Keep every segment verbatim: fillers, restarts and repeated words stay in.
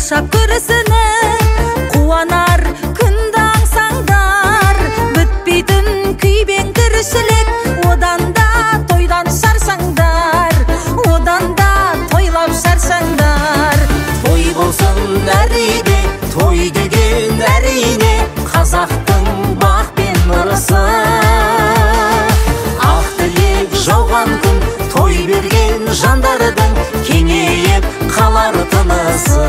Қоршап көрісіні қуанар күнді аңсаңдар, бітпейтін күйбең тіршілік, одан да тойдан шаршаңдар, одан да тойлап шаршаңдар. Той болсын әрине, той деген әрине, қазақтың бақ пен ырысы. Ақ тілек жауған күн, той берген жандардың кеңейіп қалар тынысы.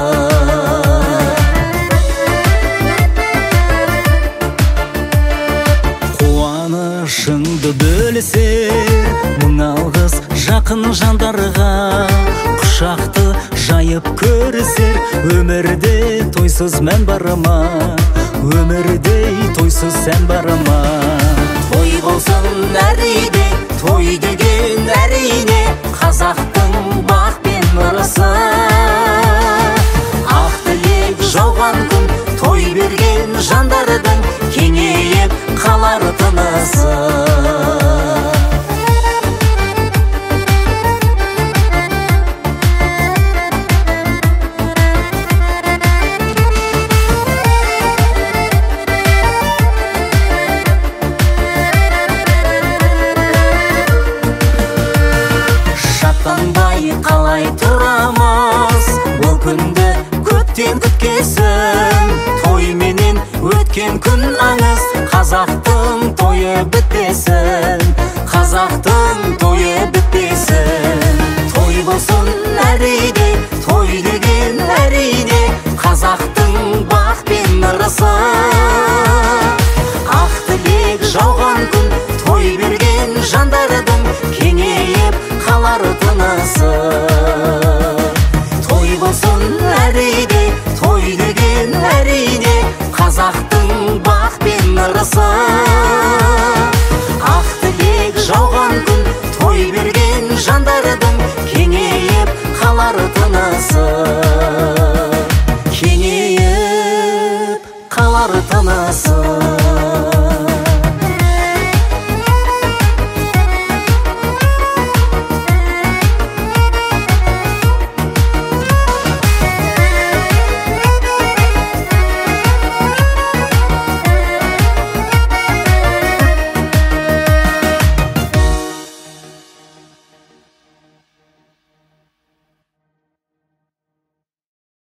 Қуанышыңды бөлісер мың алғыс жақын жандарға, құшақты жайып көрісер, өмірде тойсыз мән барыма, өмірде тойсыз сән барыма. Той болсын әрине, той деген әрине, қазақтың бақ пен ырысы. Ақ тілек жауған күн, той берген жандардың кеңейіп қалар тынысы. Шаттанбай қалай тұрамыз, бұл күнді көптен күткесін. Той менен өткен күн аңыз, қазақтың тойы бітпесін, қазақтың тойы бітпесін. Той болсын әрине, той деген әрине, қазақтың бақ пен ырысы. Ақ тілек жауған күн, той берген жандардың кеңейіп қалар тынысы.